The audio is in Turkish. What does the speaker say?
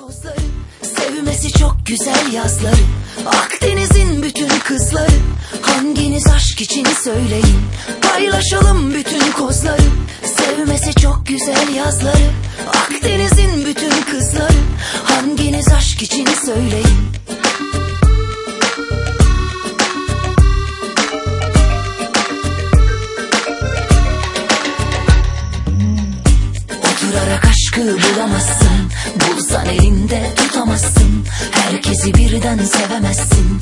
kozları, sevmesi çok güzel yazları. Akdeniz'in bütün kızları, hanginiz aşk için söyleyin. Paylaşalım bütün kozları, sevmesi çok güzel yazları. Akdeniz'in bütün kızları, hanginiz aşk için söyleyin. Oturarak aşkı bulamazsın, bulsan elinde tutamazsın. Herkesi birden sevemezsin,